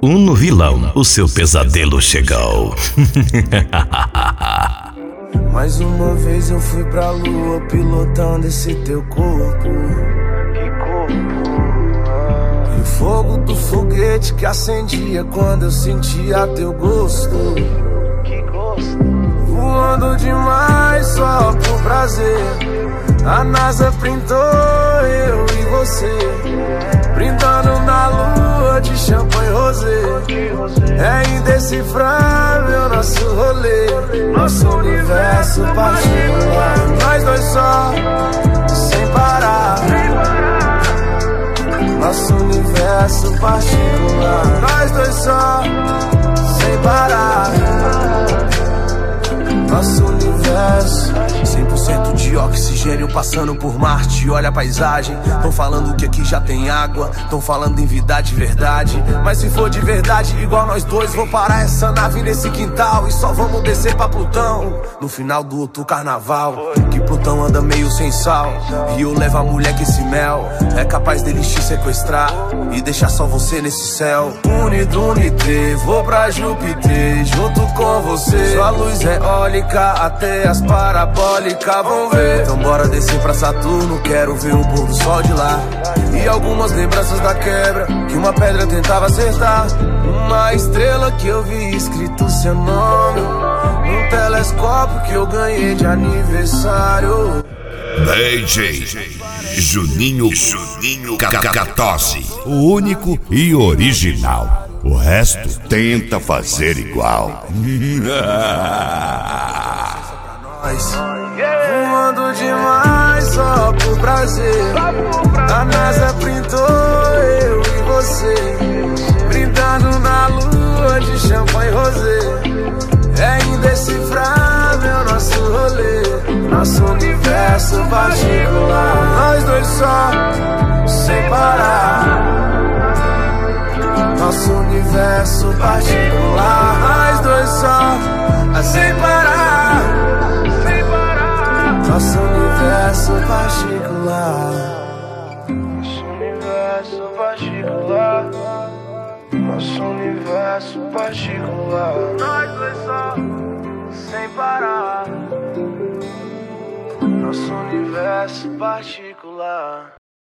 Uno Vilão, o seu pesadelo chegou. Mais uma vez eu fui pra lua pilotando esse teu corpo. Que corpo? E o fogo do foguete que acendia quando eu sentia teu gosto. Que gosto? Voando demais só por prazer. A NASA printou eu e você, brindando na lua de champanhe rosé. É indecifrável nosso rolê, nosso universo particular. Nós dois só, sem parar. Nosso universo particular. Nós dois só, sem parar. Nosso universo 100% de oxigênio passando por Marte. Olha a paisagem. Tão falando que aqui já tem água, tão falando em vida de verdade. Mas se for de verdade, igual nós dois, vou parar essa nave nesse quintal e só vamos descer pra Plutão no final do outro carnaval. Que Plutão anda meio sem sal e eu levo a mulher que esse mel é capaz deles te sequestrar e deixar só você nesse céu. Unidunité, vou pra Júpiter junto com você. Sua luz é eólica até as parabólicas vão ver. Então bora descer pra Saturno, quero ver o pôr do sol de lá. E algumas lembranças da quebra que uma pedra tentava acertar. Uma estrela que eu vi escrito seu nome num telescópio que eu ganhei de aniversário. DJ Juninho Cacatosse, o único e original. O resto tenta fazer igual. Voando demais só por prazer. A NASA printou eu e você, brindando na lua de champanhe rosé. É indecifrável nosso rolê, nosso universo particular. Nós dois só, sem parar. Nosso universo particular. Nós dois só, sem parar. Nosso universo particular. Nosso universo particular. Nosso universo particular. Nós dois só, sem parar. Nosso universo particular.